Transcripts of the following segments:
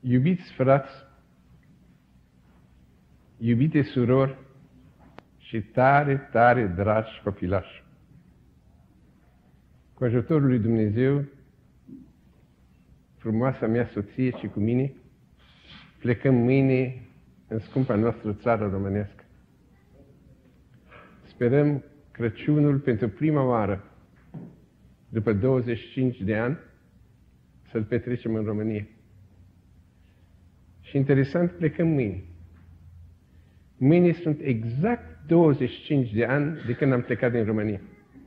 Iubiți frați, iubite surori și tare, tare dragi copilași, cu ajutorul lui Dumnezeu, frumoasa mea soție și cu mine, plecăm mâine în scumpa noastră țară românească. Sperăm Crăciunul pentru prima oară, după 25 de ani, să-l petrecem în România. Și interesant, plecăm mâine. Mâine sunt exact 25 de ani de când am plecat din România.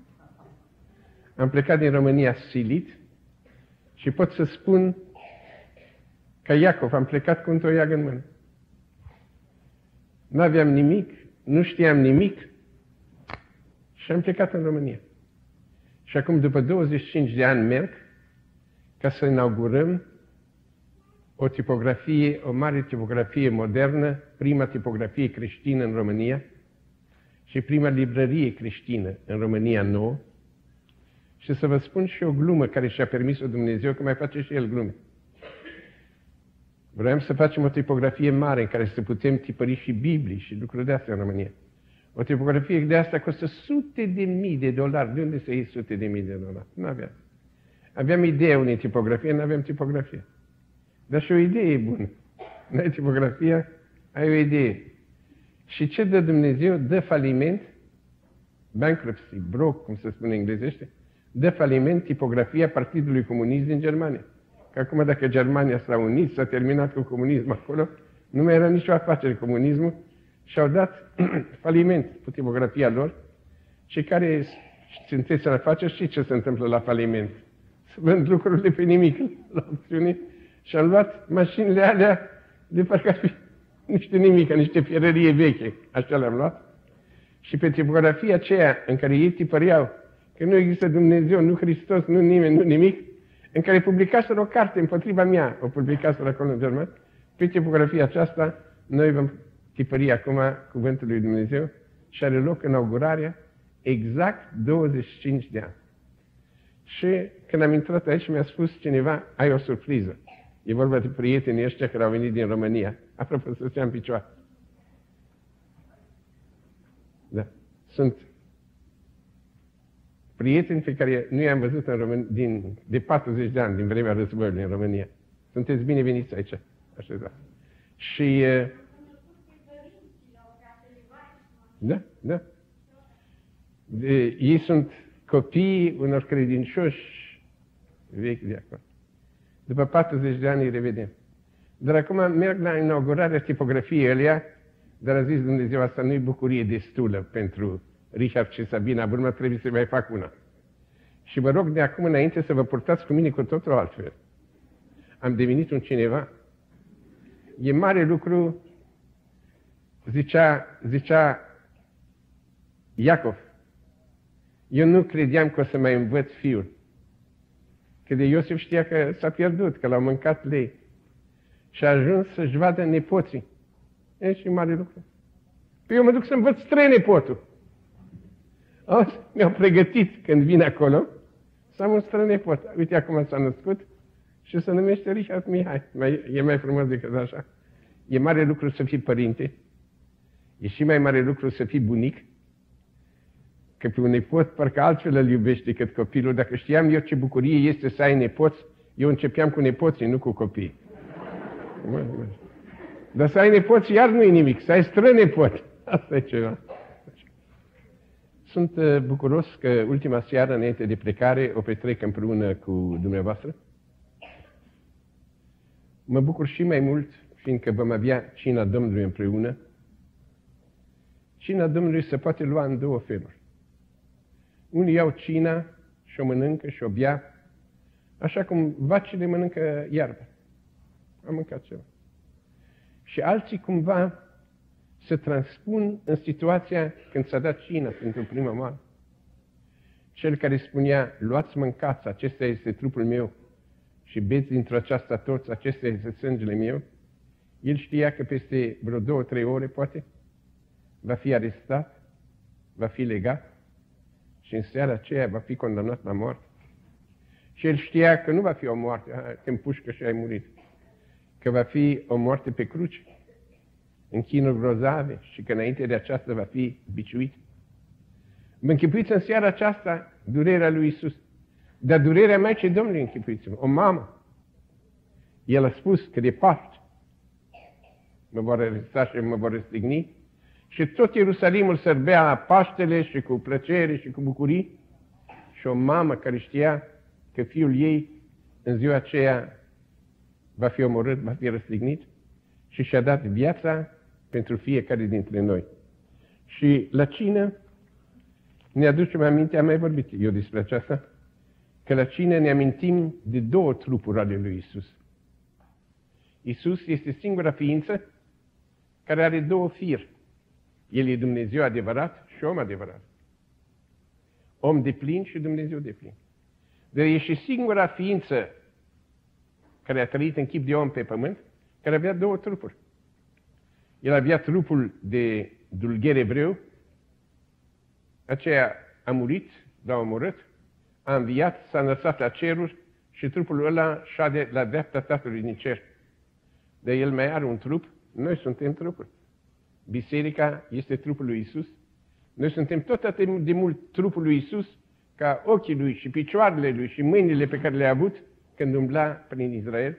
Am plecat din România silit și pot să spun ca Iacov, am plecat cu un toiag în mână. Nu aveam nimic, nu știam nimic și am plecat în România. Și acum, după 25 de ani, merg ca să inaugurăm o tipografie, o mare tipografie modernă, prima tipografie creștină în România și prima librărie creștină în România nouă. Și să vă spun și o glumă care și-a permis-o Dumnezeu, că mai face și El glume. Vreau să facem o tipografie mare în care să putem tipări și Biblii și lucruri de astea în România. O tipografie de asta costă sute de mii de dolari. De unde să iei sute de mii de dolari? Nu aveam. Aveam ideea unei tipografie, nu aveam tipografie. Dar și o idee e bună. N-ai tipografia, ai o idee. Și ce dă Dumnezeu? Dă faliment, bankruptcy, broke, cum se spune în englezește, dă faliment tipografia Partidului Comunist din Germania. Că acum, dacă Germania s-a unit, s-a terminat cu comunismul acolo, nu mai era nicio afacere comunismul și au dat faliment cu tipografia lor. Și care sunteți în afaceri, știți ce se întâmplă la faliment? Se vând lucrurile pe nimic la opțiune. Și am luat mașinile alea de parcă ar fi niște nimic, niște fierărie veche. Așa le-am luat. Și pe tipografia aceea în care ei tipăreau că nu există Dumnezeu, nu Hristos, nu nimeni, nu nimic, în care publicaseră o carte împotriva mea, o publicaseră acolo în Germania, pe tipografia aceasta noi vom tipări acum Cuvântul lui Dumnezeu și are loc inaugurarea exact 25 de ani. Și când am intrat aici mi-a spus cineva, ai o surpriză. E vorba de prietenii ăștia care au venit din România. Apropo, să stea în picioare. Da. Sunt prieteni pe care nu i-am văzut în România de 40 de ani, din vremea războiului în România. Sunteți bineveniți aici. Așa. Și... Da, da. Ei sunt copiii unor credincioși vechi de acolo. După 40 de ani îi revedem. Dar acum merg la inaugurarea tipografiei alea, dar a zis Dumnezeu, asta nu-i bucurie destulă pentru Richard și Sabina Burma, trebuie să mai fac una. Și vă rog de acum înainte să vă purtați cu mine cu totul altfel. Am devenit un cineva. E mare lucru, zicea Iacov. Eu nu credeam că o să mai învăț fiul. Că de Iosif știa că s-a pierdut, că l-au mâncat lei. Și a ajuns să-și vadă nepoții. E și mare lucru. Păi eu mă duc să învăț 3 nepotul. Mi-au pregătit când vin acolo să am un strănepot. Uite, acum s-a născut și se numește Richard Mihai. E mai frumos decât așa. E mare lucru să fii părinte. E și mai mare lucru să fii bunic. Că pe un nepot parcă altfel îl iubești decât copilul. Dacă știam eu ce bucurie este să ai nepoți, eu începeam cu nepoții, nu cu copii. Dar să ai nepoți iar nu-i nimic, să ai strănepot. Asta e ceva. Sunt bucuros că ultima seară, înainte de plecare, o petrec împreună cu dumneavoastră. Mă bucur și mai mult, fiindcă vom avea cina Domnului împreună. Cina Domnului se poate lua în 2 feluri. Unii iau cina și o mănâncă și o bea, așa cum vacile mănâncă iarbă. Am mâncat ceva. Și alții cumva se transpun în situația când s-a dat cina pentru prima oară. Cel care spunea, luați, mâncați, acesta este trupul meu și beți dintr-o aceasta toți, acesta este sângele meu, el știa că peste vreo 2-3 ore, poate, va fi arestat, va fi legat și în seara aceea va fi condamnat la moarte. Și el știa că nu va fi o moarte, te împușcă și ai murit. că va fi o moarte pe cruce, în chinuri grozave și că înainte de aceasta va fi biciuit. Vă închipuiți în seara aceasta durerea lui Iisus. Dar durerea Maicii Domnului, închipuiți-vă, o mamă. El a spus că de Paște mă vor aresta și mă vor răstigni. Și tot Ierusalimul sărbea Paștele și cu plăcere și cu bucurii. Și o mamă care știa că fiul ei în ziua aceea va fi omorât, va fi răstignit și și-a dat viața pentru fiecare dintre noi. Și la cină ne aducem aminte, am mai vorbit eu despre aceasta, că la cină ne amintim de două trupuri ale lui Isus. Isus este singura ființă care are două firi. El e Dumnezeu adevărat și om adevărat. Om deplin și Dumnezeu deplin. Dar e și singura ființă care a trăit în chip de om pe pământ, care avea două trupuri. El avea trupul de dulgher evreu, aceea a murit, l-a omorât, a înviat, s-a înălțat la ceruri și trupul ăla șade la dreapta Tatălui din cer. Dar el mai are un trup, noi suntem trupul. Biserica este trupul lui Isus. Noi suntem tot atât de mult trupul lui Isus ca ochii lui și picioarele lui și mâinile pe care le-a avut când umbla prin Israel.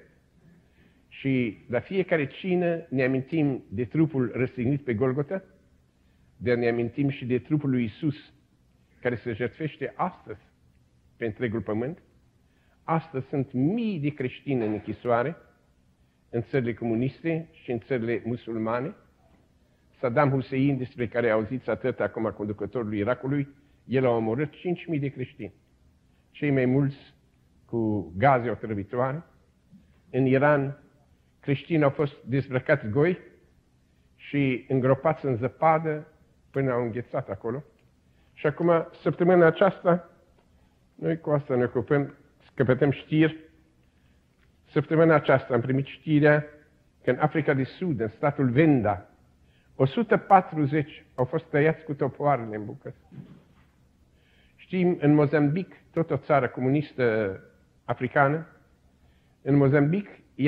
Și la fiecare cină ne amintim de trupul răstignit pe Golgota, dar ne amintim și de trupul lui Isus care se jertfește astăzi pe întregul pământ. Astăzi sunt mii de creștini în închisoare, în țările comuniste și în țările musulmane. Saddam Hussein, despre care auziți atât acum conducătorul Irakului, el a omorât 5.000 de creștini. Cei mai mulți cu gaze otrăvitoare. În Iran, creștinii au fost dezbrăcați goi și îngropați în zăpadă până au înghețat acolo. Și acum, săptămâna aceasta, noi cu asta ne ocupăm, căpătăm știri. Săptămâna aceasta am primit știrea că în Africa de Sud, în statul Venda, 140 au fost tăiați cu topoarele în bucăți. Știm, în Mozambic, tot o țară comunistă africană, în Mozambic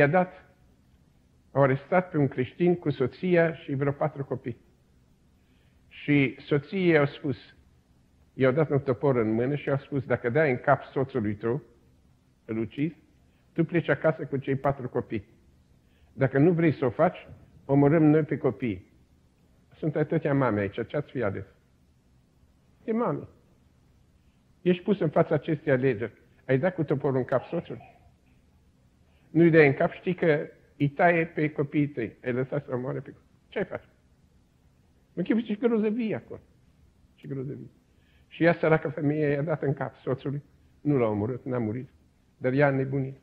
au arestat pe un creștin cu soția și vreo 4 copii. Și soției au spus, i-au dat un topor în mână și au spus, dacă dai în cap soțului tău, îl ucizi, tu pleci acasă cu cei 4 copii. Dacă nu vrei să o faci, omorâm noi pe copii. Sunt atâtea mame aici, ce-ați fi ales? E mame. Ești pus în fața acestei alegeri. Ai dat cu toporul în cap soțul? Nu-i dai în cap, știi că îi taie pe copiii tăi. Ai lăsat să omoare pe copii. Ce-ai face? Mă chipă ce grozăvie acolo. Ce grozăvie. Și ea, săracă femeie, i-a dat în cap soțului. Nu l-a omorât, n-a murit. Dar ea a nebunit.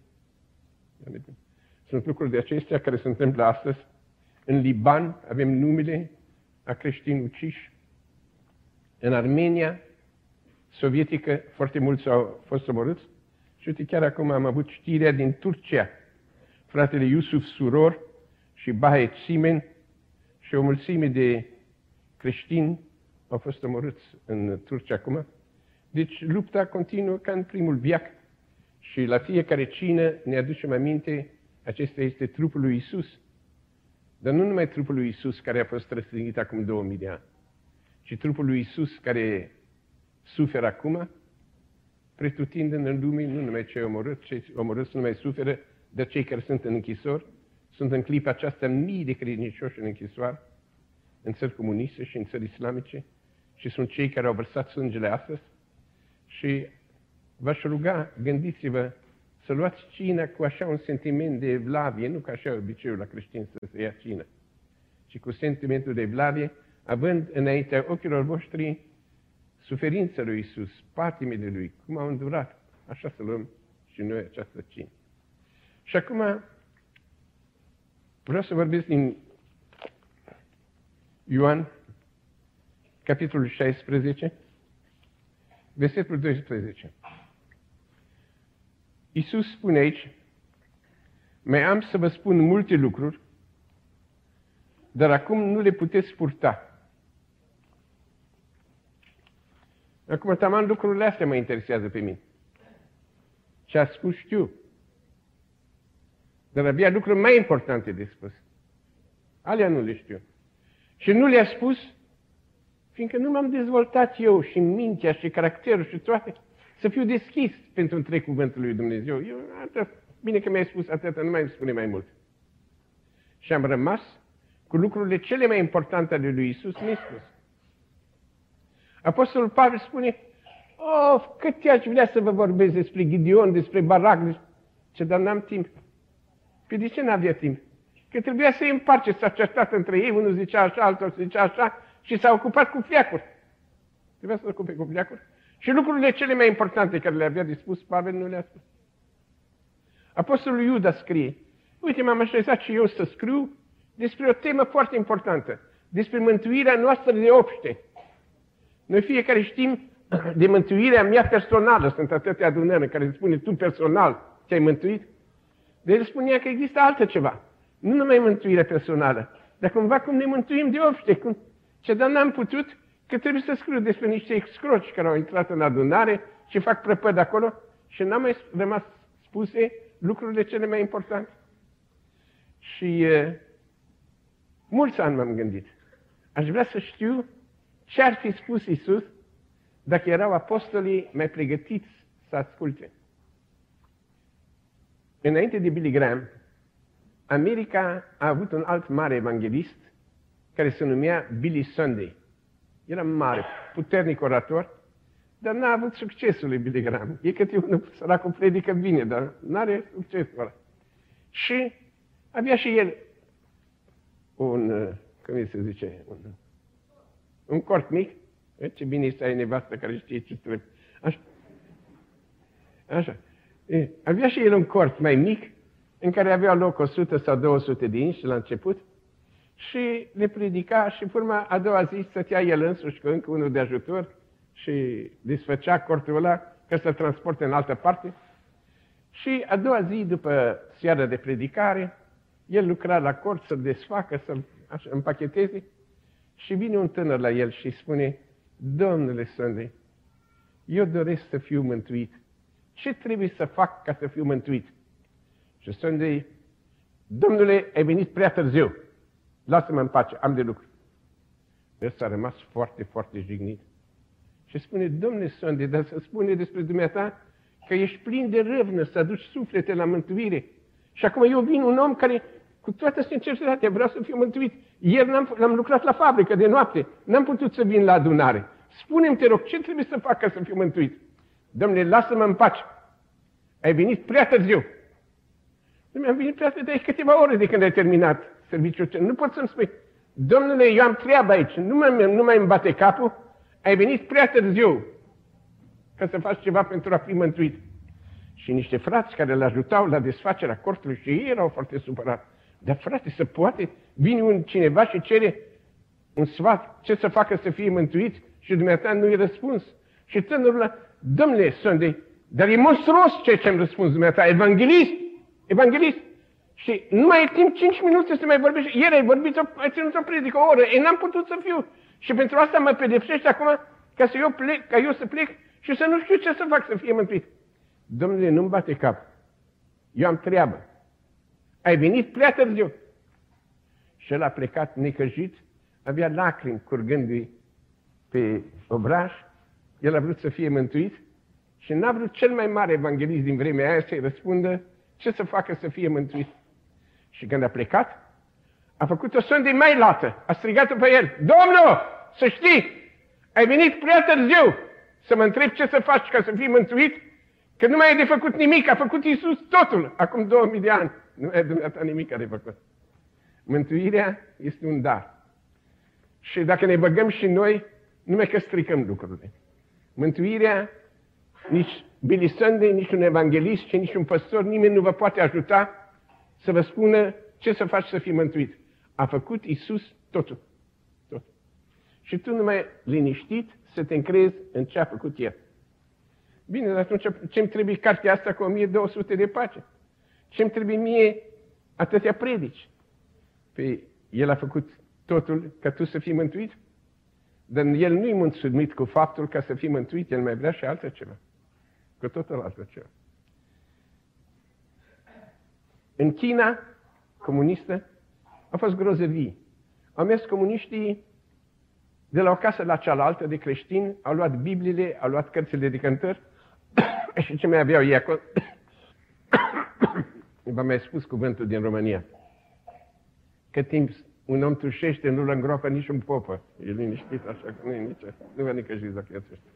Sunt lucruri de acestea care se întâmplă astăzi. În Liban avem numele a creștini uciși. În Armenia sovietică foarte mulți au fost omorâți. Și uite, chiar acum am avut știrea din Turcia. Fratele Yusuf Suror și Bahe Simen și o mulțime de creștini au fost omorâți în Turcia acum. Deci lupta continuă ca în primul veac. Și la fiecare cină ne aducem aminte, acesta este trupul lui Isus. Dar nu numai trupul lui Isus care a fost răstignit acum 2000 de ani, ci trupul lui Isus care suferă acum, pretutindeni în lume, nu numai cei omorâți nu mai suferă, dar cei care sunt în închisori, sunt în clipa aceasta mii de credincioși în închisoare, în țări comuniste și în țări islamice, și sunt cei care au vărsat sângele astăzi. Și v-aș ruga, gândiți-vă, să luați cina cu așa un sentiment de evlavie, nu ca așa obiceiul la creștini să se ia cină, ci cu sentimentul de evlavie, având înaintea ochilor voștri suferința lui Isus, patimile lui, cum au îndurat, așa să luăm și noi această cină. Și acum vreau să vorbesc din Ioan, capitolul 16, versetul 12. Iisus spune aici, mai am să vă spun multe lucruri, dar acum nu le puteți purta. Acum, taman lucrurile astea mă interesează pe mine. Ce a spus știu. Dar avea lucruri mai importante de spus. Alea nu le știu. Și nu le-a spus, fiindcă nu m-am dezvoltat eu și mintea și caracterul și toate, să fiu deschis pentru întreg cuvântul lui Dumnezeu. Bine că mi-ai spus atâta, nu mai îmi spune mai mult. Și am rămas cu lucrurile cele mai importante ale lui Iisus nespus. Apostolul Pavel spune, cât aș vrea să vă vorbesc despre Gideon, despre Barac, dar n-am timp. Păi de ce n-avea timp? Că trebuia să îi împarce, s-a certat între ei, unul zicea așa, altul zicea așa, și s-a ocupat cu fleacuri. Trebuia să se ocupe cu fleacuri. Și lucrurile cele mai importante care le avea de spus, Pavel nu le-a spus. Apostolul Iuda scrie, uite, m-am așezat și eu să scriu despre o temă foarte importantă, despre mântuirea noastră de obște. Noi fiecare știm de mântuirea mea personală, sunt atâtea adunări în care se spune, tu personal te-ai mântuit. Dar el spunea că există altă ceva, nu numai mântuirea personală, dar cumva cum ne mântuim de obște, dar n-am putut, că trebuie să scriu despre niște excroci care au intrat în adunare și fac prăpăd acolo și n-am mai rămas spuse lucrurile cele mai importante. Și mulți ani m-am gândit. Aș vrea să știu ce ar fi spus Iisus dacă erau apostolii mai pregătiți să asculte. Înainte de Billy Graham, America a avut un alt mare evanghelist care se numea Billy Sunday. Era mare, puternic orator, dar n-a avut succesul lui Billy Graham. E câte unul săracul predică bine, dar n-are succesul ăla. Și avea și el cum se zice, un cort mic. Ce bine este ai nevastă care știe ce trebuie. Așa. Avea și el un cort mai mic, în care avea loc 100 sau 200 de inși la început, și le predica și urma a doua zi stătea el însuși cu încă unul de ajutor și desfăcea cortul ăla ca să-l transporte în altă parte. Și a doua zi, după seara de predicare, el lucra la cort să-l desfacă, să-l împacheteze și vine un tânăr la el și spune, Domnule Sunday, eu doresc să fiu mântuit. Ce trebuie să fac ca să fiu mântuit? Și Sunday, Domnule, ai venit prea târziu. Lasă-mă în pace, am de lucru. El s-a rămas foarte, foarte jignit. Și spune, Domnule Sunday, dar să spune despre dumneata că ești plin de râvnă să aduci suflete la mântuire. Și acum eu vin un om care, cu toată sinceritatea, vreau să fiu mântuit. Ieri l-am lucrat la fabrică de noapte, n-am putut să vin la adunare. Spune-mi, te rog, ce trebuie să fac ca să fiu mântuit? Domnule, lasă-mă în pace. Ai venit prea târziu. Am venit prea târziu, dar câteva ore de când ai terminat serviciul. Nu pot să-mi spui, Domnule, eu am treabă aici, nu mai îmi bate capul, ai venit prea târziu ca să faci ceva pentru a fi mântuit. Și niște frați care îl ajutau la desfacerea cortului și ei erau foarte supărați. Dar frate, se poate? Vine cineva și cere un sfat, ce să facă să fie mântuit și dumneata nu-i răspuns. Și tânărul ăla, Domnule Sunday, dar e monstruos ceea ce am răspuns dumneata, evanghelist. Și nu mai e timp 5 minute să mai vorbești. Ieri ai ținut o predică o oră, n-am putut să fiu. Și pentru asta mă pedepsești acum ca eu să plec și să nu știu ce să fac să fie mântuit. Domnule, nu-mi bate cap. Eu am treabă. Ai venit prea târziu. Și el a plecat necăjit, avea lacrimi curgându-i pe obraj, el a vrut să fie mântuit și n-a vrut cel mai mare evanghelist din vremea aia să-i răspundă ce să facă să fie mântuit. Și când a plecat, a făcut o sondă mai lată, a strigat-o pe el, Domnul, să știi, ai venit prea târziu să mă întrebi ce să faci ca să fii mântuit, că nu mai ai de făcut nimic, a făcut Iisus totul, acum 2000 de ani. Nu mai ai dumneata nimic de făcut. Mântuirea este un dar. Și dacă ne băgăm și noi, numai că stricăm lucrurile. Mântuirea, nici Billy Sunday, nici un evanghelist și nici un păstor, nimeni nu vă poate ajuta să vă spună ce să faci să fii mântuit. A făcut Iisus totul. Tot. Și tu numai liniștit să te încrezi în ce a făcut El. Bine, dar atunci ce-mi trebuie cartea asta cu 1200 de pace? Ce-mi trebuie mie atâtea predici? Păi El a făcut totul ca tu să fii mântuit? Dar El nu-i mulțumit cu faptul ca să fii mântuit, El mai vrea și altă ceva. Cu totul altă ceva. În China comunistă au fost grozăvii. Au mers comuniștii de la o casă la cealaltă de creștini, au luat Bibliile, au luat cărțile de cântări și ce mai aveau ei acolo? V-am mai spus cuvântul din România. Cât timp un om tușește, nu-l îngroapă nici un popă. E liniștit așa, că nu e nici, nu va nicăjiți dacă i-ați ăștia.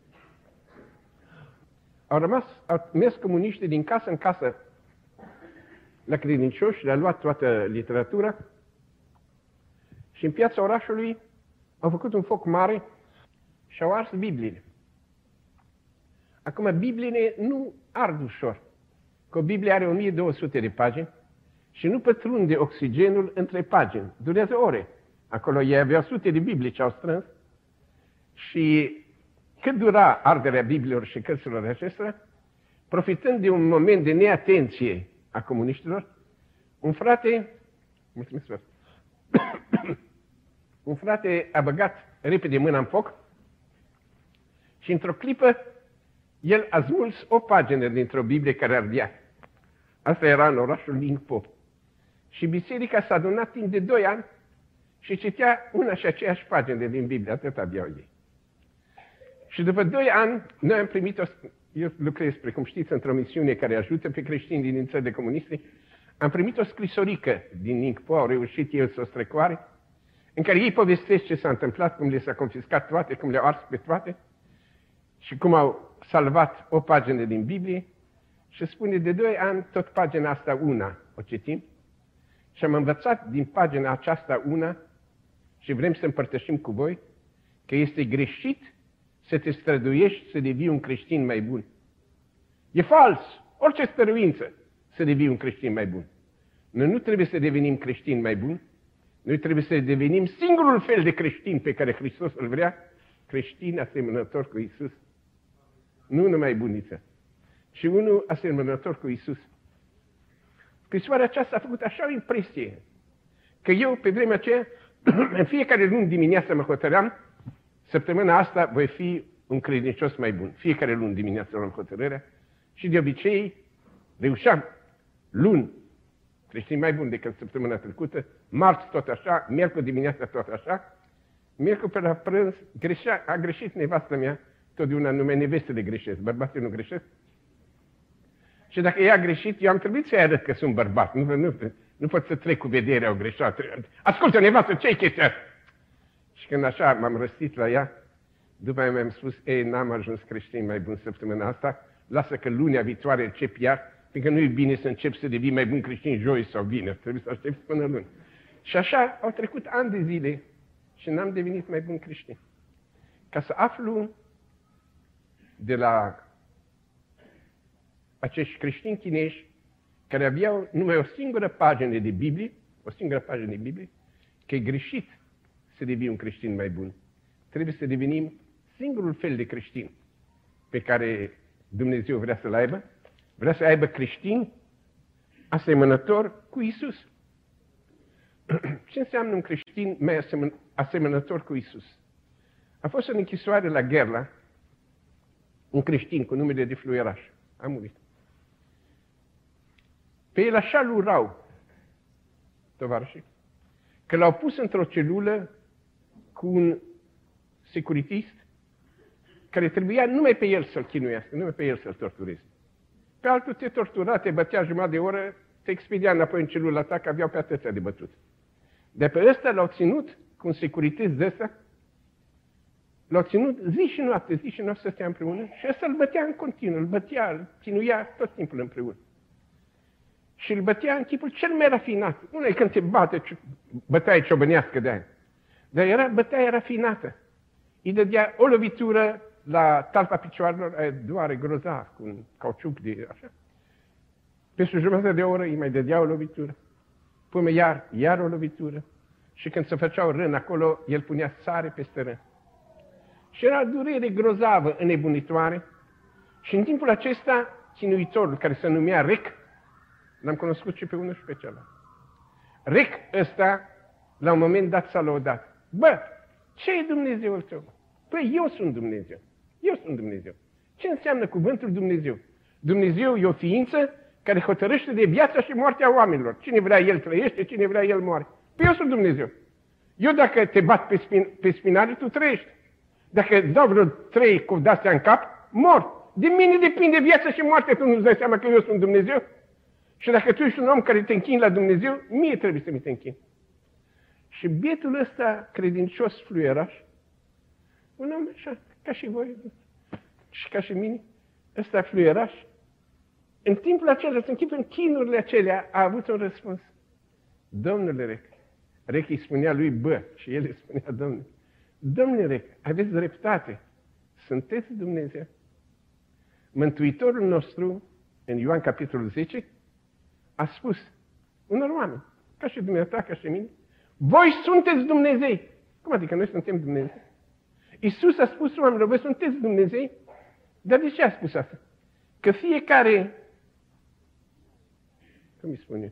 Au mers comuniștii din casă în casă la credincioși, le-a luat toată literatura și în piața orașului au făcut un foc mare și au ars Bibliile. Acum, Bibliile nu ard ușor, că o Biblie are 1200 de pagini și nu pătrunde oxigenul între pagini. Durează ore. Acolo ei aveau sute de Biblii ce au strâns și cât dura arderea Bibliilor și cărților acestora, profitând de un moment de neatenție a comuniștilor, un frate a băgat repede mâna în foc și într-o clipă el a smuls o pagină dintr-o Biblie care ardea. Asta era în orașul Ningpo. Și biserica s-a adunat timp de 2 ani și citea una și aceeași pagină din Biblie, atât aveau ei. Și după 2 ani, noi am primit eu lucrez, precum știți, într-o misiune care ajută pe creștini din țările comuniste, am primit o scrisorică din Ningpo, au reușit ei să o strecoare, în care ei povestesc ce s-a întâmplat, cum le s-a confiscat toate, cum le-au ars pe toate și cum au salvat o pagină din Biblie și spune de 2 ani tot pagina asta una o citim și am învățat din pagina aceasta una și vrem să împărtășim cu voi că este greșit să te străduiești să devii un creștin mai bun. E fals! Orice stăruință să devii un creștin mai bun. Noi nu trebuie să devenim creștini mai buni, noi trebuie să devenim singurul fel de creștin pe care Hristos îl vrea, creștin asemănător cu Iisus. Nu numai buniță, ci unul asemănător cu Iisus. Scrisoarea aceasta a făcut așa o impresie, că eu, pe vremea aceea, în fiecare luni dimineața mă hotăream, săptămâna asta voi fi un credincios mai bun. Fiecare luni dimineața luam hotărârea și de obicei reușeam. Luni, creștin mai bun decât săptămâna trecută, marți tot așa, miercuri dimineața tot așa, miercuri pe la prânz a greșit nevastă mea, totdeauna numai nevestele greșesc, bărbații nu greșesc. Și dacă ea a greșit, eu am trebuit să-i arăt că sunt bărbat. Nu pot să trec cu vederea o greșeală. Ascultă, nevastă, ce-i chestia asta? Și când așa m-am răstit la ea, după aia mi-am spus, ei, n-am ajuns creștin mai bun săptămâna asta, lasă că lunea viitoare încep iar, fiindcă nu e bine să încep să devii mai bun creștin joi sau vineri, trebuie să aștepți până luni. Și așa au trecut ani de zile și n-am devenit mai bun creștin. Ca să aflu de la acești creștini chinezi care aveau numai o singură pagină de Biblie, că e greșit să devii un creștin mai bun. Trebuie să devenim singurul fel de creștin pe care Dumnezeu vrea să-l aibă. Vrea să aibă creștini asemănător cu Iisus. Ce înseamnă un creștin mai asemănător cu Iisus? A fost în închisoare la Gerla un creștin cu numele de Fluieraș. A murit. Pe el așa îl urau tovarășii, că l-au pus într-o celulă cu un securitist care trebuia numai pe el să-l chinuiască, numai pe el să-l tortureze. Pe altul te tortura, te bătea jumătate de oră, te expedia înapoi în celula ta, că aveau pe atâția de bătut. De pe ăsta l-au ținut cu un securitist de ăsta, l-au ținut zi și noapte să stea împreună și ăsta îl bătea în continuu, îl bătea, îl ținuia tot timpul împreună. Și îl bătea în chipul cel mai rafinat. Nu e când te bate bătaie ciobănească de aia. Dar era bătaie rafinată. Îi dădea o lovitură la talpa picioarelor, aia doare grozav, cu un cauciuc de așa. Peste o jumătate de oră îi mai dădea o lovitură. Până iar o lovitură. Și când se făceau rând acolo, el punea sare peste rând. Și era durere grozavă, înnebunitoare. Și în timpul acesta, chinuitorul, care se numea Rec, l-am cunoscut și pe unul și pe celălalt. Rec ăsta, la un moment dat, s-a lăudat. Bă, ce e Dumnezeul tău? Păi eu sunt Dumnezeu. Eu sunt Dumnezeu. Ce înseamnă cuvântul Dumnezeu? Dumnezeu e o ființă care hotărăște de viața și moartea oamenilor. Cine vrea el trăiește, cine vrea el moare. Păi eu sunt Dumnezeu. Eu dacă te bat pe spinare, tu trăiești. Dacă îți dau vreo 3 cu de-astea în cap, mor. De mine depinde viața și moartea, tu nu-ți dai seama că eu sunt Dumnezeu? Și dacă tu ești un om care te închini la Dumnezeu, mie trebuie să mi te închini. Și bietul ăsta, credincios fluieraș, un om așa, ca și voi, și ca și mine, ăsta fluieraș, în timpul acela, în timpul chinurile acelea, a avut un răspuns. Domnule Rec, Rec îi spunea lui Bă, și el îi spunea Domnule, Domnule Rec, aveți dreptate, sunteți Dumnezeu. Mântuitorul nostru, în Ioan capitolul 10, a spus unor oameni, ca și dumneavoastră, ca și mine, voi sunteți Dumnezei. Cum adică noi suntem Dumnezei? Iisus a spus oamenilor, voi sunteți Dumnezei? Dar de ce a spus asta? Că fiecare, cum îi spune?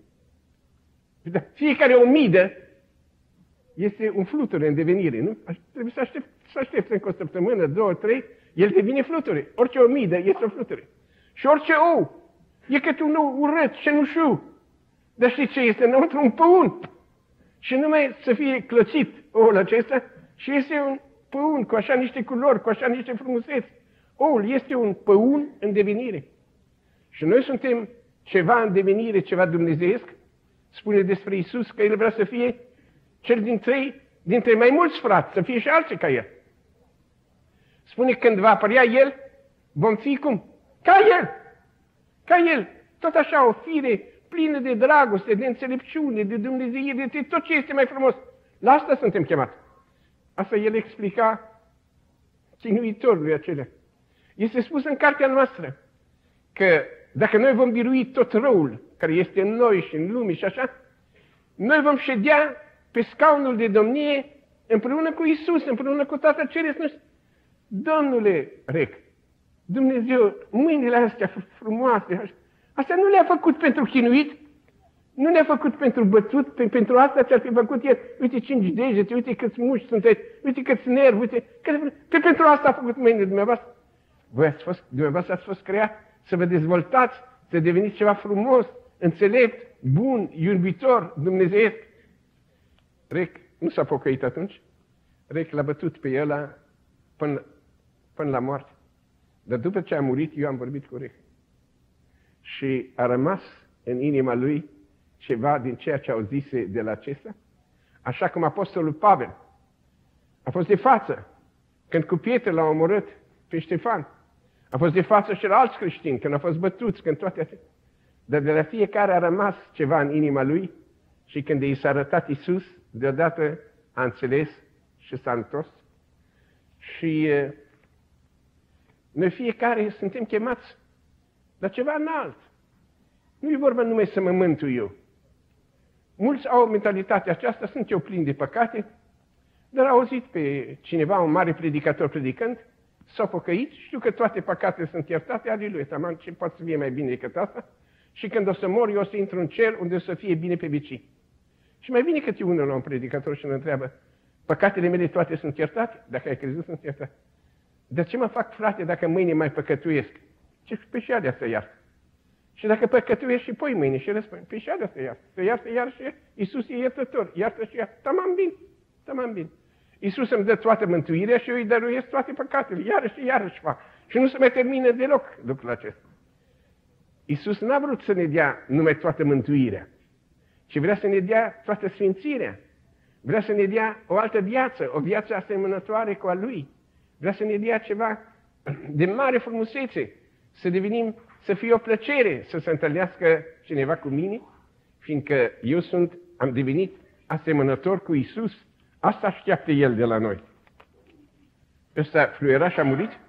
Fiecare omidă este un fluture în devenire, nu? Trebuie să aștepți încă o săptămână, 2, 3, el devine fluture. Orice omidă este o fluture. Și orice ou e câte un ou urât, cenușiu. Dar știi ce este înăuntru? Un păun. Și numai să fie clățit oul acesta și este un păun cu așa niște culori, cu așa niște frumuseți. Oul este un păun în devenire. Și noi suntem ceva în devenire, ceva dumnezeiesc. Spune despre Iisus că El vrea să fie cel dintre mai mulți frați, să fie și alții ca El. Spune că când va apărea El, vom fi cum? Ca El! Ca El! Tot așa o fire plină de dragoste, de înțelepciune, de dumnezeire, de tot ce este mai frumos. La asta suntem chemați. Asta El explica chinuitorului acelea. Este spus în cartea noastră că dacă noi vom birui tot răul care este în noi și în lume și așa, noi vom ședea pe scaunul de domnie împreună cu Iisus, împreună cu Tatăl Ceresc. Domnule Rec, Dumnezeu, mâinile astea frumoase, astea nu le-a făcut pentru chinuit, nu le-a făcut pentru bătut, pentru asta ce-ar fi făcut El. Uite 5 degete, uite câți mușchi sunteți, uite câți nervi, uite, că pentru asta a făcut mâinile dumneavoastră. Dumneavoastră ați fost creat să vă dezvoltați, să deveniți ceva frumos, înțelept, bun, iubitor, dumnezeiesc. Rec nu s-a pocăit atunci. Rec l-a bătut pe el până la moarte. Dar după ce a murit, eu am vorbit cu Rec. Și a rămas în inima lui ceva din ceea ce au zise de la acesta. Așa cum apostolul Pavel a fost de față când cu pietre l-au omorât pe Ștefan. A fost de față și la alți creștini, când au fost bătuți, când toate astea. Dar de la fiecare a rămas ceva în inima lui și când i s-a arătat Iisus, deodată a înțeles și s-a întors. Și noi fiecare suntem chemați la ceva înalt. Nu e vorba numai să mă mântui eu. Mulți au mentalitatea aceasta, sunt eu plin de păcate, dar au auzit pe cineva, un mare predicator predicând, s-au pocăit, știu că toate păcatele sunt iertate, aleluia, taman, ce poate să fie mai bine decât asta? Și când o să mor, eu o să intru în cer unde o să fie bine pe vecii. Și mai bine cât e unul la un predicator și îl întreabă, păcatele mele toate sunt iertate? Dacă ai crezut, sunt iertate. Dar ce mă fac, frate, dacă mâine mai păcătuiesc? Ce pe și alea să iartă? Și dacă păcătuiesc și poi mâine și răspund, pe și alea să iartă. Să iartă iar și Iisus e iertător, iartă și iartă. Tamam bine. Iisus îmi dă toată mântuirea și eu îi dăruiesc toate păcatele. Iarăși fac. Și nu se mai termină deloc lucrul acesta. Iisus n-a vrut să ne dea numai toată mântuirea, ci vrea să ne dea toată sfințirea. Vrea să ne dea o altă viață, o viață asemănătoare cu a Lui. Vrea să ne dea ceva de mare frumusețe, să devenim, să fie o plăcere să se întâlnească cineva cu mine, fiindcă eu am devenit asemănător cu Iisus. Asta așteaptă El de la noi. Ăsta fluieraș a murit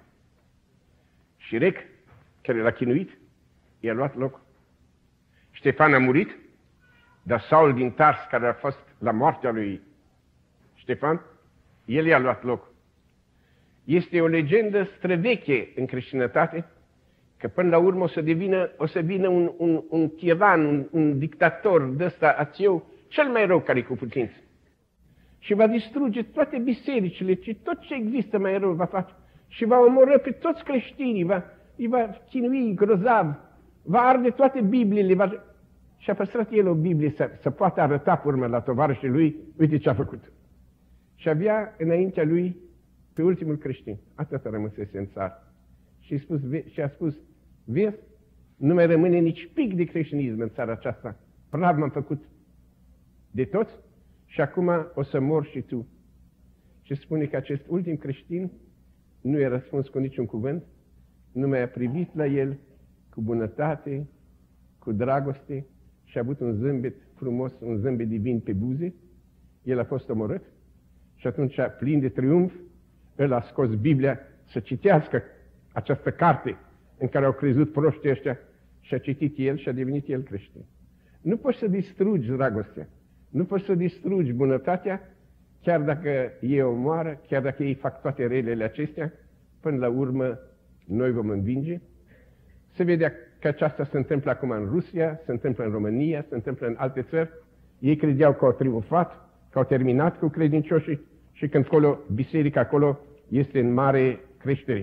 și Rec, care l-a chinuit, i-a luat locul. Ștefan a murit, dar Saul din Tars, care a fost la moartea lui Ștefan, el i-a luat locul. Este o legendă străveche în creștinătate, că până la urmă o să vină un tiran, un dictator de ăsta ațiu, cel mai rău care-i cu putință. Și va distruge toate bisericile, și tot ce există mai rău va face. Și va omorâ pe toți creștinii, îi va chinui grozav, va arde toate Bibliile, și a păstrat el o Biblie să poată arăta pe urmă la tovarășii lui, uite ce a făcut. Și avea înaintea lui pe ultimul creștin, atât rămăsese în țară. Și a spus, vezi, nu mai rămâne nici pic de creștinism în țara aceasta. Praf m-am făcut de toți și acum o să mor și tu. Și spune că acest ultim creștin nu i-a răspuns cu niciun cuvânt, nu mai a privit la el cu bunătate, cu dragoste și a avut un zâmbet frumos, un zâmbet divin pe buze. El a fost omorât și atunci, plin de triumf, el a scos Biblia să citească această carte în care au crezut proștii ăștia și a citit el și a devenit el creștin. Nu poți să distrugi dragostea, nu poți să distrugi bunătatea, chiar dacă ei o omoară, chiar dacă ei fac toate relele acestea, până la urmă noi vom învinge. Se vede că aceasta se întâmplă acum în Rusia, se întâmplă în România, se întâmplă în alte țări. Ei credeau că au triumfat, că au terminat cu credincioșii și când acolo, biserica acolo este în mare creștere.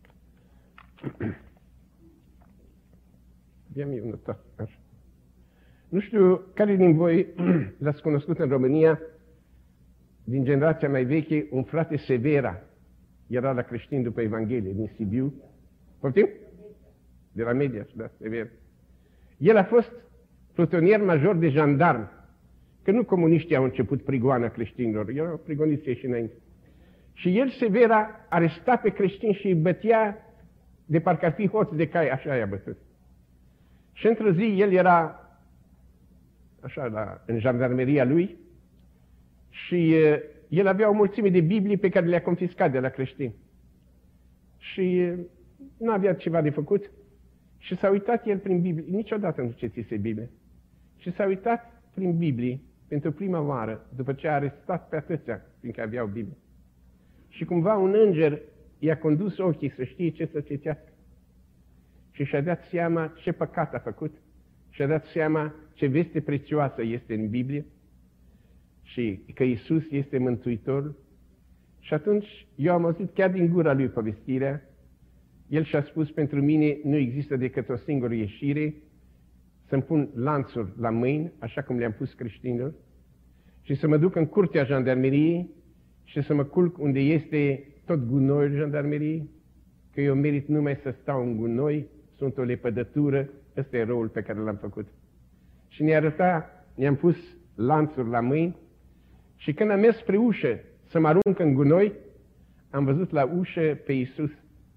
Nu știu care din voi l-ați cunoscut în România, din generația mai veche, un frate Severa. Era la creștin după Evanghelie, din Sibiu. Poftim? De la Media, da, Severa. El a fost plutonier major de jandarm, că nu comuniștii au început prigoana creștinilor, erau prigoniți și înainte. Și el, Severa, aresta pe creștini și îi bătea de parcă ar fi hoț de cai, așa i-a bătut. Și într-o zi el era așa în jandarmeria lui și el avea o mulțime de Biblii pe care le-a confiscat de la creștini. Și nu avea ceva de făcut și s-a uitat el prin Biblie, niciodată nu citise Biblie, și s-a uitat prin Biblie pentru prima oară, după ce a arestat pe atâția, fiindcă aveau Biblie. Și cumva un înger i-a condus ochii să știe ce să citească. Și și-a dat seama ce păcat a făcut, și-a dat seama ce veste prețioasă este în Biblie și că Iisus este Mântuitorul. Și atunci eu am auzit chiar din gura lui povestirea. El și-a spus, pentru mine nu există decât o singură ieșire, să-mi pun lanțuri la mâini, așa cum le-am pus creștinilor, și să mă duc în curtea jandarmeriei și să mă culc unde este tot gunoiul jandarmeriei, că eu merit numai să stau în gunoi, sunt o lepădătură, ăsta e răul pe care l-am făcut. Și ne-am pus lanțuri la mâini și când am mers spre ușă să mă arunc în gunoi, am văzut la ușă pe Iisus,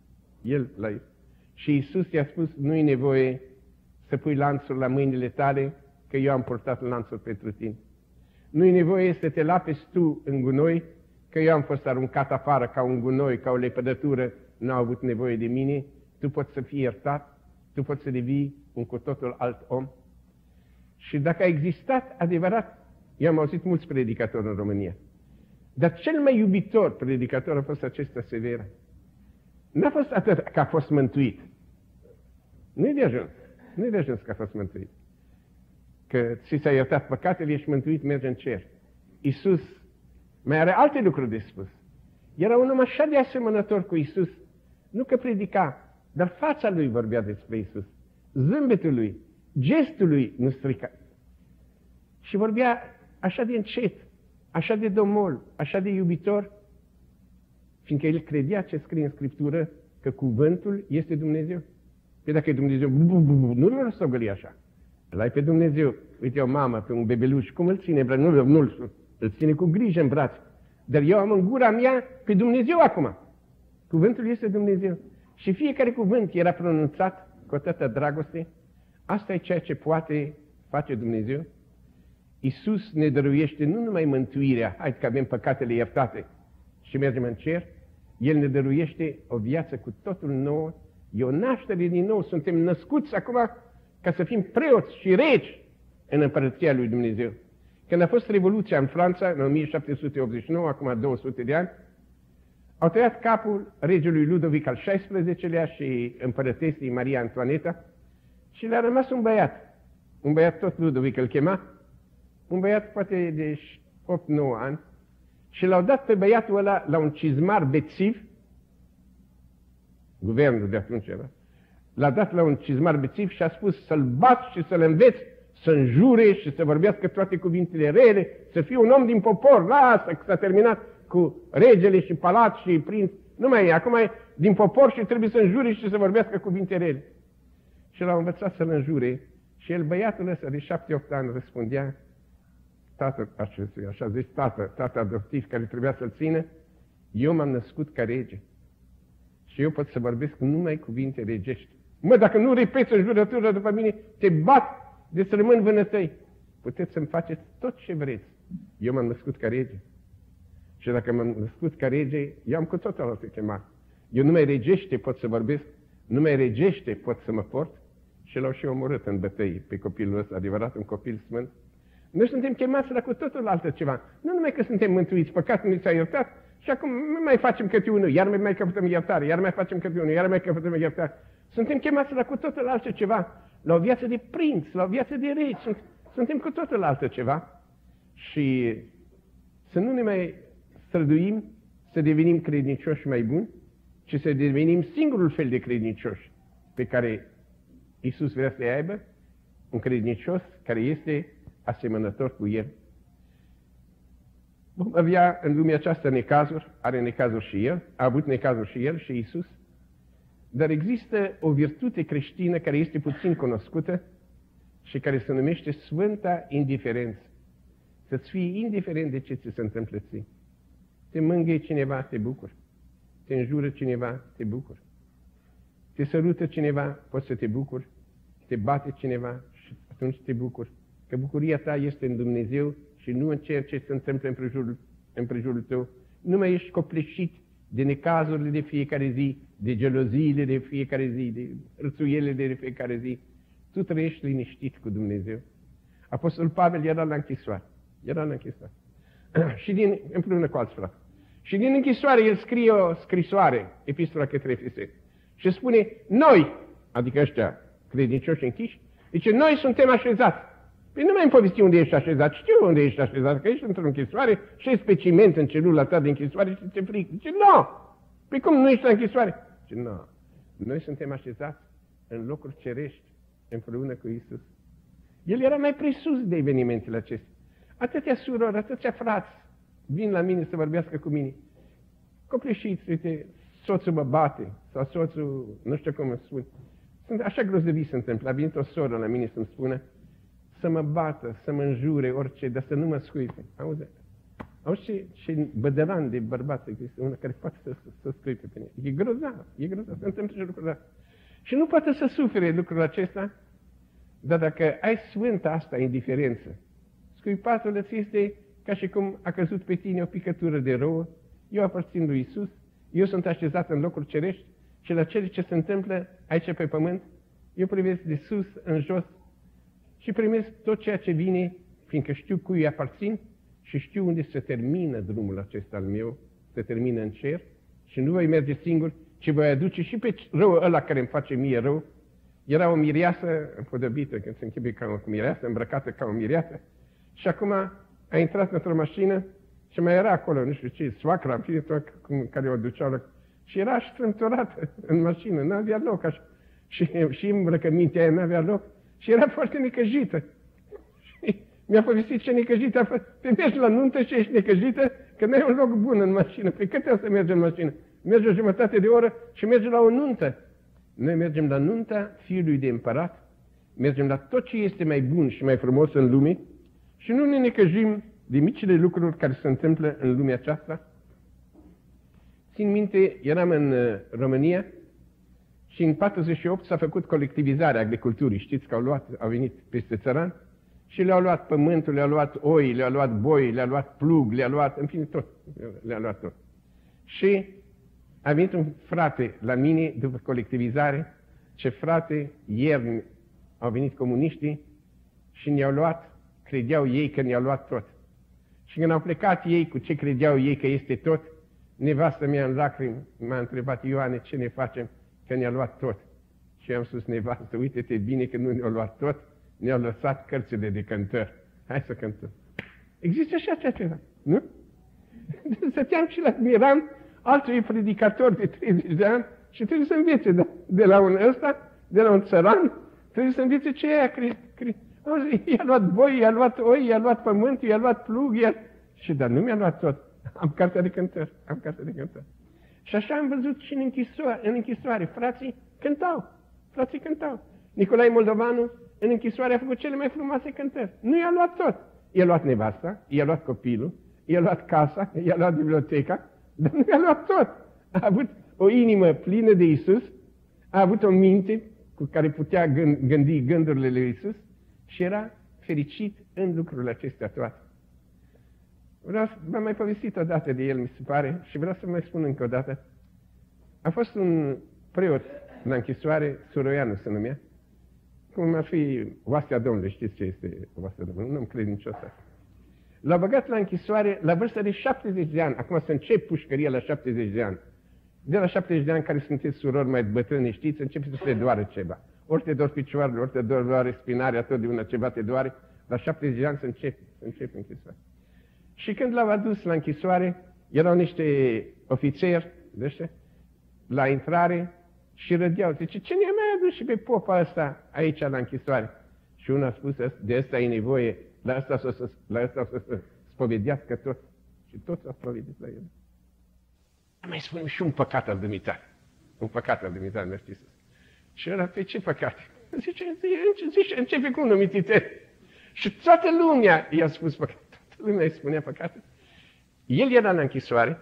și Iisus i-a spus, nu-i nevoie să pui lanțuri la mâinile tale, că eu am purtat lanțuri pentru tine. Nu-i nevoie să te lapezi tu în gunoi, că eu am fost aruncat afară ca un gunoi, ca o lepădătură, n-au avut nevoie de mine, tu poți să fii iertat, tu poți să devii un cu totul alt om. Și dacă a existat adevărat, eu am auzit mulți predicatori în România, dar cel mai iubitor predicator a fost acesta Severa. N-a fost atât că a fost mântuit. Nu-i de ajuns. Nu-i de ajuns că a fost mântuit. Că ți s-a iertat păcatele, ești mântuit, merge în cer. Iisus mai are alte lucruri de spus. Era un om așa de asemănător cu Iisus, nu că predica, dar fața lui vorbea despre Iisus. Zâmbetul lui, gestul lui nu strica. Și vorbea așa de încet, așa de domol, așa de iubitor, fiindcă el credea ce scrie în Scriptură, că cuvântul este Dumnezeu. Păi dacă e Dumnezeu, nu l-o răstogăli așa. Îl ai pe Dumnezeu. Uite o mamă pe un bebeluș, cum îl ține în brațe? Nu, îl ține cu grijă în brațe. Dar eu am în gura mea pe Dumnezeu acum. Cuvântul este Dumnezeu. Și fiecare cuvânt era pronunțat cu atâta dragoste. Asta e ceea ce poate face Dumnezeu. Iisus ne dăruiește nu numai mântuirea, hai că avem păcatele iertate și mergem în cer, El ne dăruiește o viață cu totul nouă, e o naștere din nou, suntem născuți acum ca să fim preoți și regi în Împărăția lui Dumnezeu. Când a fost Revoluția în Franța, în 1789, acum 200 de ani, au tăiat capul regelui Ludovic al XVI-lea și împărătesei Maria Antoaneta și le-a rămas un băiat tot Ludovic îl chema, un băiat poate de 8-9 ani, și l-au dat pe băiatul ăla la un cizmar bețiv, guvernul de atunci era, l-a dat la un cizmar bețiv și a spus să-l bați și să-l înveți să înjure și să vorbească toate cuvintele rele, să fie un om din popor. Lasă că s-a terminat cu regele și palat și prinț. Nu mai e, acum e din popor și trebuie să înjure și să vorbească cuvinte rele. Și l-a învățat să-l înjure și el, băiatul ăsta de 7-8 ani, răspundea, tată, așa zis, tată adoptiv care trebuia să-l țină, eu m-am născut ca rege și eu pot să vorbesc numai cuvinte regești. Mă, dacă nu repeți înjurătura după mine, te bat de să rămân vânătăi. Puteți să-mi faceți tot ce vreți. Eu m-am născut ca rege. Și dacă m-am născut ca rege, eu am cu totul altă chemare. Eu numai regește pot să vorbesc, numai regește pot să mă port. Și l-au și omorât în bătăi pe copilul ăsta, adevărat un copil sfânt. Noi suntem chemați la cu totul altă ceva. Nu numai că suntem mântuiți, păcatul nu s-a iertat și acum mai facem câte unul, iar mai căpătăm iertare, iar mai facem câte unul, iar mai căpătăm iertare. Suntem chemați la cu totul altă ceva, la o viață de prinț, la o viață de regi. Suntem cu totul altă ceva. Și să nu ne mai străduim să devenim credincioși mai buni, ci să devenim singurul fel de credincioși pe care Iisus vrea să-i aibă, un credincios care este asemănător cu El. Vom avea în lumea aceasta necazuri, are necazuri și El, a avut necazuri și El și Iisus, dar există o virtute creștină care este puțin cunoscută și care se numește Sfânta Indiferență. Să-ți fii indiferent de ce ți se întâmplă ție. Te mângâie cineva, te bucuri. Te înjură cineva, te bucuri. Te sărută cineva, poți să te bucuri. Te bate cineva și atunci te bucuri. Că bucuria ta este în Dumnezeu și nu în ceea ce se întâmplă în prejurul tău. Nu mai ești copleșit de necazurile de fiecare zi, de geloziile de fiecare zi, de rățuielile de fiecare zi. Tu trăiești liniștit cu Dumnezeu. Apostolul Pavel era la închisoare. Și împreună cu alți frate. Și din închisoare el scrie o scrisoare, epistola către Efeseni. Și spune, noi, adică ăștia credincioși închiși, zice, noi suntem așezați. Păi nu mai îmi povesti unde ești așezat, știu unde ești așezat, că ești într-o închisoare și ești pe ciment în celula ta de închisoare și ți-e frică. Zice, nu! Păi cum nu ești la închisoare? Zice, nu. Noi suntem așezați în locuri cerești, împreună cu Iisus. El era mai presus de evenimentele acestea. Atâtea surori, atâția frați vin la mine să vorbească cu mine. Copleșiți, uite, soțul mă bate, sau soțul, nu știu cum îmi spun. Sunt așa grozăvii se întâmplă. A venit o soră la mine să-mi spună să mă bată, să mă înjure, orice, dar să nu mă scuipe. Auzi ce bădăran de bărbat există, unul care poate să scuipe pe mine. E grozav, se întâmplă și lucrul ăsta. Și nu poate să sufere lucrul acesta, dar dacă ai sfânta asta indiferență, scuipatul îți este ca și cum a căzut pe tine o picătură de rouă, eu aparțin lui Iisus, eu sunt așezat în locuri cerești și la cele ce se întâmplă aici pe pământ, eu privesc de sus în jos și primesc tot ceea ce vine, fiindcă știu cui aparțin și știu unde se termină drumul acesta al meu, se termină în cer și nu voi merge singur, ci voi aduce și pe rău ăla care îmi face mie rău. Era o mireasă împodobită, când se închipuie ca o mireasă, îmbrăcată ca o mireasă, și acum a intrat într-o mașină și mai era acolo, nu știu ce, soacra, în fine, care o duceau la... Și era strâmtorată în mașină, n-avea loc așa. Și îmbrăcămintea aia n-avea loc. Și era foarte necăjită. Și mi-a povestit ce necăjită a fost. Te mergi la nuntă și ești necăjită, că n-ai un loc bun în mașină. Păi cât să mergi în mașină? Mergi o jumătate de oră și mergi la o nuntă. Noi mergem la nunta fiului de împărat, mergem la tot ce este mai bun și mai frumos în lume și nu ne necăjim de micile lucruri care se întâmplă în lumea aceasta. Țin minte, eram în România și în 48 s-a făcut colectivizarea agriculturii. Știți că au venit peste țăran și le-au luat pământul, le-au luat oi, le-au luat boi, le-au luat plug, le-au luat, în fine, tot. Le-au luat tot. Și a venit un frate la mine după colectivizare, ce frate, ieri au venit comuniștii și ne-au luat, credeau ei că ne-au luat tot. Și când au plecat ei cu ce credeau ei că este tot, nevastă mea în lacrimi m-a întrebat, Ioane, ce ne facem că ne-a luat tot? Și eu am spus, nevastă, uite-te bine că nu ne-au luat tot, ne-au lăsat cărțile de cântări. Hai să cântăm. Există și așa ceva, nu? Stăteam și l-admiram, altul e predicator de 30 de ani și trebuie să învețe de la un ăsta de la un țăran, trebuie să învețe ce e aia. I-a luat boi, i-a luat oi, i-a luat pământ, i-a luat plug, și dar nu mi-a luat tot. Am cartea de cântări, Și așa am văzut și în închisoare. Frații cântau. Nicolae Moldovanu în închisoare a făcut cele mai frumoase cântări. Nu i-a luat tot. I-a luat nevasta, i-a luat copilul, i-a luat casa, i-a luat biblioteca, dar nu i-a luat tot. A avut o inimă plină de Iisus, a avut o minte cu care putea gândi gândurile lui Iisus și era fericit în lucrurile acestea toate. V-am mai povestit odată de el, mi se pare, și vreau să mai spun încă o dată. A fost un preot la închisoare, Suroianu se numea, cum ar fi oastea Domnului, știți ce este oastea Domnului, nu-mi cred niciodată. L-a băgat la închisoare la vârsta de 70 de ani, acum să încep pușcăria la 70 de ani. De la 70 de ani, care sunteți surori mai bătrâni, știți, începe să te doară ceva. Ori te dor picioarele, ori te doare spinarea, totdeauna ceva te doare. La 70 de ani să începi închisoare. Și când l-au adus la închisoare, erau niște ofițeri, la intrare și râdeau. Zice, ce ne-a mai adus și pe popa ăsta aici la închisoare? Și unul a spus, de ăsta e nevoie, la ăsta să se spovedească toți. Și toți s-au spovedit la el. Mai spun și un păcat al Dumitare. Un păcat al Dumitare, mi-a spus. Și ăla, pe ce păcate? Zice, începe cu un numititel. Și toată lumea i-a spus păcate. Toată lumea îi spunea păcate. El era în închisoare.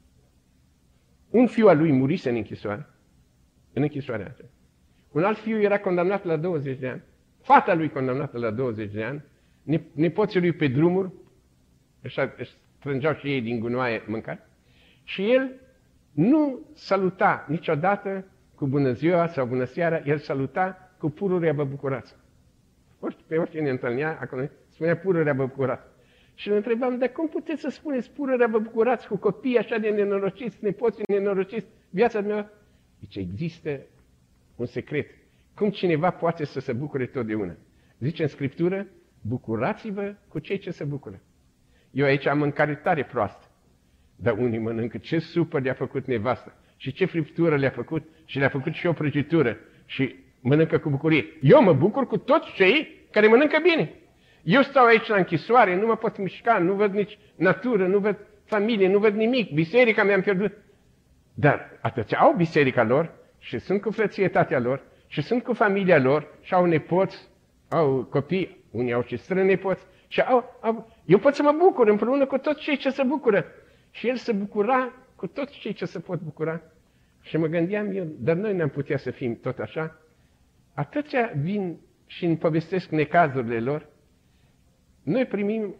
Un fiu al lui murise în închisoare. În închisoarea aceea. Un alt fiu era condamnat la 20 de ani. Fata lui condamnată la 20 de ani. Nepoții lui pe drumuri. Așa strângeau și ei din gunoaie mâncare. Și el nu saluta niciodată cu bună ziua sau bună seara, el saluta cu pururea vă bucurați. Pe orice ne întâlnea, acolo spunea pururea vă bucurați. Și îl întrebam, dar cum puteți să spuneți pururea vă bucurați cu copii așa de nenorociți, nepoții nenorociți, viața mea? Zice, există un secret. Cum cineva poate să se bucure totdeauna? Zice în Scriptură, bucurați-vă cu cei ce se bucură. Eu aici am mâncare tare proastă. Dar unii mănâncă ce supă le-a făcut nevastă și ce friptură le-a făcut și le-a făcut și o prăjitură și mănâncă cu bucurie. Eu mă bucur cu toți cei care mănâncă bine. Eu stau aici la închisoare, nu mă pot mișca, nu văd nici natură, nu văd familie, nu văd nimic. Biserica mi-am pierdut. Dar atâția au biserica lor și sunt cu frățietatea lor și sunt cu familia lor și au nepoți, au copii, unii au și strănepoți și eu pot să mă bucur împreună cu toți cei ce se bucură. Și el se bucura cu toți cei ce se pot bucura. Și mă gândeam eu, dar noi n-am putea să fim tot așa. Atâția vin și îmi povestesc necazurile lor. Noi primim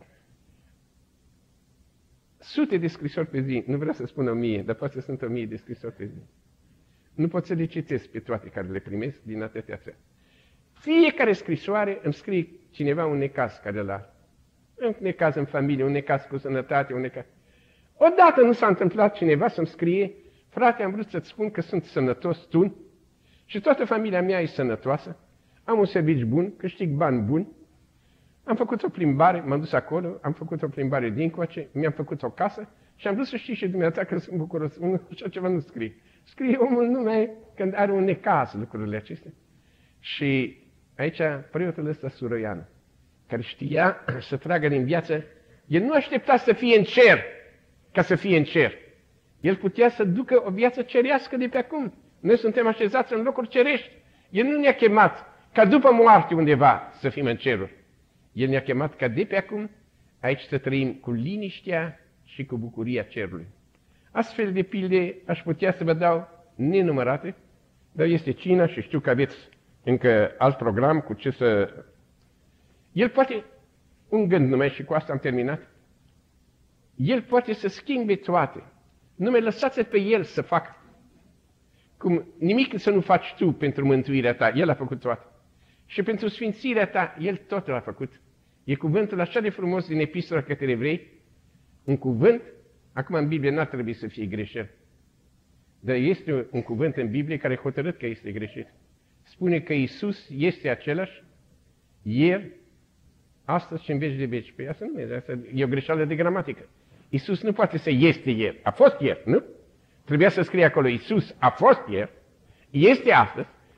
sute de scrisori pe zi. Nu vreau să spun 1000, dar poate sunt 1000 de scrisori pe zi. Nu pot să le citesc pe toate care le primesc din atâtea țări. Fiecare scrisoare îmi scrie cineva un necaz care l-are. Un necaz în familie, un necaz cu sănătate, un necaz... Odată nu s-a întâmplat cineva să-mi scrie, frate, am vrut să-ți spun că sunt sănătos, tu, și toată familia mea e sănătoasă, am un serviciu bun, câștig bani buni, am făcut o plimbare, m-am dus acolo, am făcut o plimbare dincoace, mi-am făcut o casă și am vrut să știi și dumneata că sunt bucuros. Așa ceva nu scrie. Scrie omul numai când are un necaz lucrurile acestea. Și aici preotul ăsta Suroianu, care știa să tragă din viață, el nu aștepta să fie în cer, ca să fie în cer. El putea să ducă o viață cerească de pe acum. Noi suntem așezați în locuri cerești. El nu ne-a chemat ca după moarte undeva să fim în ceruri. El ne-a chemat ca de pe acum aici să trăim cu liniștea și cu bucuria cerului. Astfel de pilde aș putea să vă dau nenumărate, dar este cina și știu că aveți încă alt program cu ce să... El poate, un gând numai și cu asta am terminat, el poate să schimbe toate. Numai lăsați pe el să facă. Cum nimic să nu faci tu pentru mântuirea ta, el a făcut toate. Și pentru sfințirea ta, el tot l-a făcut. E cuvântul așa de frumos din Epistola către Evrei, un cuvânt, acum în Biblie n-ar trebui să fie greșit. Dar este un cuvânt în Biblie care hotărât că este greșit. Spune că Iisus este același ieri, astăzi și în veci de veci. Păi asta nu e, asta e o greșeală de gramatică. Iisus nu poate să este ieri. A fost ieri, nu? Trebuia să scrie acolo Iisus a fost ieri, este astăzi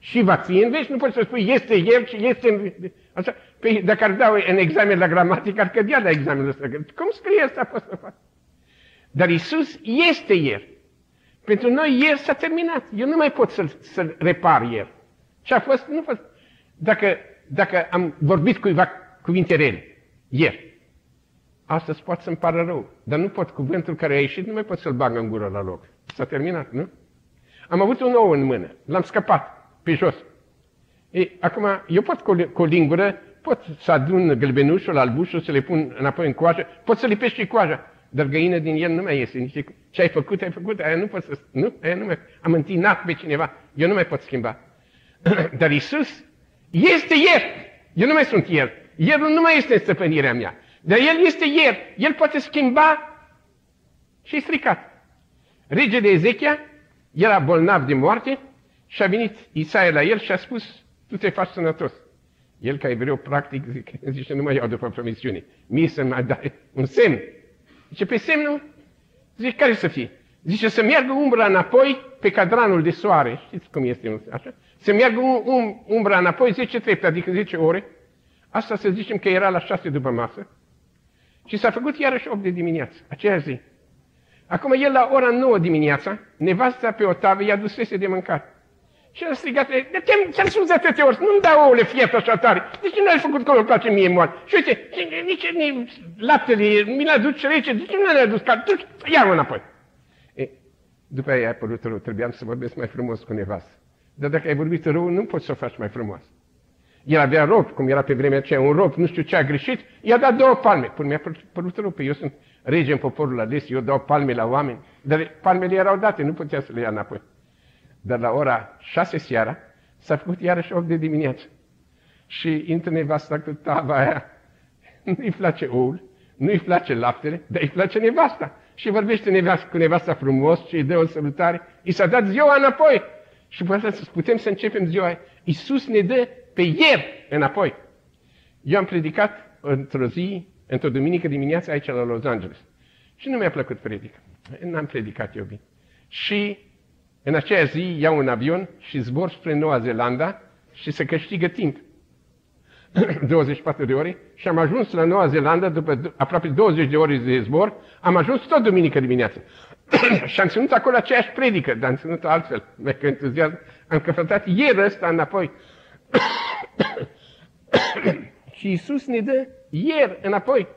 Și va fi în veci, nu poți să spui este El și este în veci. Așa, păi dacă ar dau în examen la gramatică, ar cădea la examenul ăsta. Cum scrie asta pot să fac? Dar Iisus este El. Pentru noi El s-a terminat. Eu nu mai pot să-L repar El. Ce a fost? Nu a fost. Dacă am vorbit cuiva cuvinte rele, ieri, astăzi poate să-mi pară rău, dar nu pot, cuvântul care a ieșit, nu mai pot să-l bag în gură la loc. S-a terminat, nu? Am avut un ou în mână, l-am scăpat pe jos. Acum, eu pot cu o lingură, pot să adun gălbenușul, albușul, să le pun înapoi în coajă, pot să lipești și coaja, dar găină din el nu mai iese. Ce ai făcut, aia nu pot să... Nu? Aia nu mai... Am întinat pe cineva, eu nu mai pot schimba. Dar Iisus este El. Eu nu mai sunt El. El nu mai este în stăpânirea mea. Dar El este El. El poate schimba și e stricat. Regele Ezechia era bolnav de moarte și a venit Isaia la el și a spus, tu te faci sănătos. El, ca evreu, practic, zice, nu mă iau după promisiune. Mie să mai dai un semn. Zice, pe semnul, zice, care să fie? Zice, să meargă umbra înapoi pe cadranul de soare. Știți cum este așa? Să meargă umbra înapoi 10 trepte, adică 10 ore. Asta să zicem că era la 6 după masă. Și s-a făcut iarăși 8 de dimineață, aceea zi. Acum el la ora 9 dimineața, nevasta pe o tavă i-a dusese de mâncare. Și a strigat, ți-am spus de atâtea ori, nu-mi dau ouăle fiert așa tare. De ce nu ai făcut că îl place mie moale? Și uite, nici laptele mi l-a dus rece, de ce nu l-a dus cald? Ia-mă înapoi. După aia a apărut rău, trebuiam să vorbesc mai frumos cu nevastă. Dar dacă ai vorbit rău, nu poți să o faci mai frumos. El avea rob, cum era pe vremea aceea, un rob, nu știu ce a greșit, i-a dat 2 palme. Până mi-a părut rău, că eu sunt rege în poporul ales, eu dau palme la oameni, dar palmele erau date, nu putea să le ia înapoi. Dar la ora 6 seara s-a făcut iarăși 8 de dimineață. Și intră nevasta cu tava aia, nu-i place oul, nu-i place laptele, dar îi place nevasta. Și vorbește cu nevasta frumos și îi dă o salutare. I s-a dat ziua înapoi. Și putem să începem ziua aia. Iisus ne dă pe ieri înapoi. Eu am predicat într-o duminică dimineață aici la Los Angeles. Și nu mi-a plăcut predica. N-am predicat eu bine. Și în aceea zi iau un avion și zbor spre Noua Zeelandă și se câștigă timp. 24 de ore și am ajuns la Noua Zeelandă după aproape 20 de ore de zbor, am ajuns tot duminică dimineață. Și am ținut acolo aceeași predică, dar am ținut-o altfel, mai că entuziasm. Am căpătat ieri ăsta înapoi. Și Iisus ne dă ieri înapoi.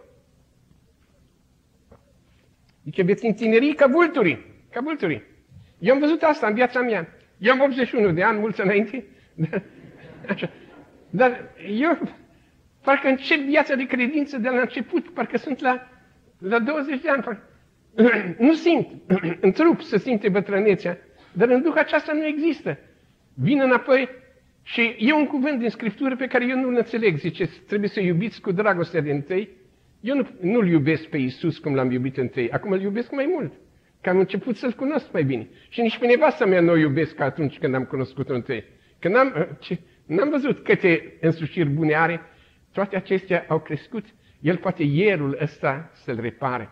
Zice, veți întineri ca vulturii, ca vulturii. Eu am văzut asta în viața mea. Eu am 81 de ani, mulți înainte. Așa. Dar eu parcă încep viața de credință de la început, parcă sunt la 20 de ani. Nu simt, în trup se simte bătrânețea, dar în Duh aceasta nu există. Vin înapoi și e un cuvânt din Scriptură pe care eu nu-l înțeleg. Zice, trebuie să iubiți cu dragostea de întâi. Eu nu-L iubesc pe Iisus cum L-am iubit întâi, acum îl iubesc mai mult, că am început să-L cunosc mai bine. Și nici pe nevasta mea nu o iubesc ca atunci când am cunoscut-o întâi. Că n-am văzut câte însușiri bune are, toate acestea au crescut. El poate ierul ăsta să-l repare.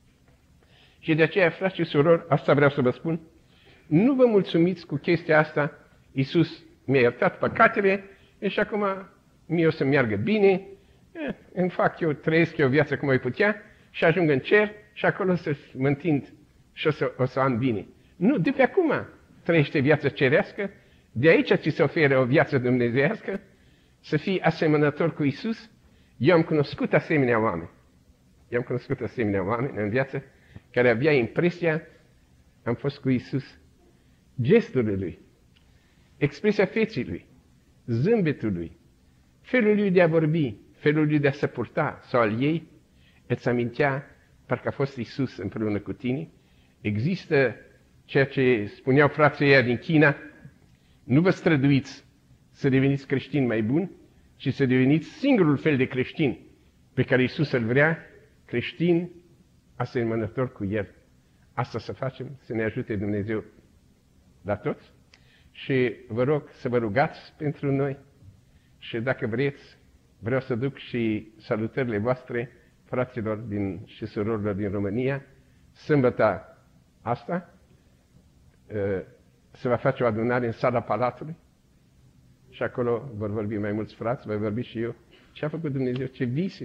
Și de aceea, frați și surori, asta vreau să vă spun, nu vă mulțumiți cu chestia asta, Iisus mi-a iertat păcatele și acum mie o să meargă bine, îmi fac eu, trăiesc eu viața cum ai putea și ajung în cer și acolo să mă întind și o să am bine. Nu, de pe acum trăiește viața cerească, de aici ți se oferă o viață dumnezeiască, să fii asemănător cu Iisus. Eu am cunoscut asemenea oameni. Eu am cunoscut asemenea oameni în viață care avea impresia, am fost cu Iisus. Gesturile lui, expresia feței lui, zâmbetul lui, felul lui de a vorbi, felul lui de a se purta sau al ei, îți amintea parcă a fost Iisus împreună cu tine. Există ceea ce spuneau frații ăia din China, nu vă străduiți să deveniți creștini mai buni, ci să deveniți singurul fel de creștin pe care Iisus îl vrea, creștin asemănător cu El. Asta să facem, să ne ajute Dumnezeu la toți. Și vă rog să vă rugați pentru noi și dacă vreți, vreau să duc și salutările voastre fraților și surorilor din România. Sâmbătă asta se va face o adunare în sala Palatului Și acolo vor vorbi mai mulți frați, voi vorbi și eu. Ce a făcut Dumnezeu? Ce vise!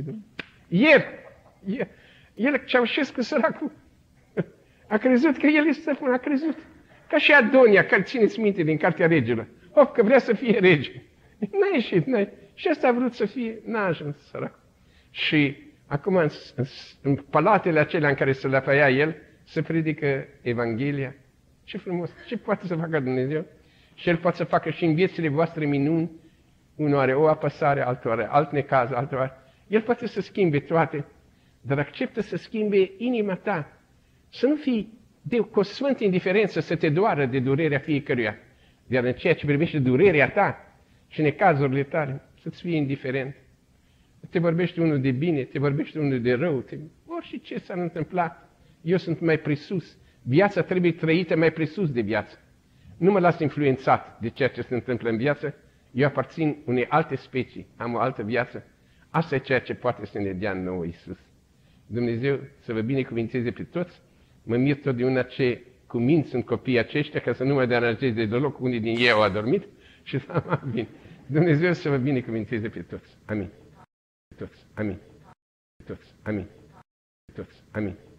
El Ceaușescu, săracul, a crezut că el este stăpân, a crezut. Ca și Adonia, care țineți minte din Cartea Regilor. Că vrea să fie rege. N-a ieșit, Și asta a vrut să fie, n-a ajuns, sărac. Și acum în palatele acelea în care se lăpăia el, se predică Evanghelia. Ce frumos! Ce poate să facă Dumnezeu? Și El poate să facă și în viețile voastre minuni. Unul are o apăsare, altul are alt necaz, altul are... El poate să schimbe toate, dar acceptă să schimbe inima ta. Să nu fii cu o sfântă indiferență să te doară de durerea fiecăruia. Iar în ceea ce privește durerea ta și necazurile tale, să-ți fie indiferent. Te vorbește unul de bine, te vorbește unul de rău, orice ce s-ar întâmpla, eu sunt mai presus. Viața trebuie trăită mai presus de viață. Nu mă las influențat de ceea ce se întâmplă în viață. Eu aparțin unei alte specii, am o altă viață. Asta e ceea ce poate să ne dea nouă Iisus. Dumnezeu să vă binecuvinteze pe toți. Mă mir totdeauna ce cuminți sunt copiii aceștia, ca să nu mă deranjeze deloc, unii din ei au adormit și să mă bine. Dumnezeu să vă binecuvinteze pe toți. Amin. Toți. Amin. Toți. Amin. Toți. Amin.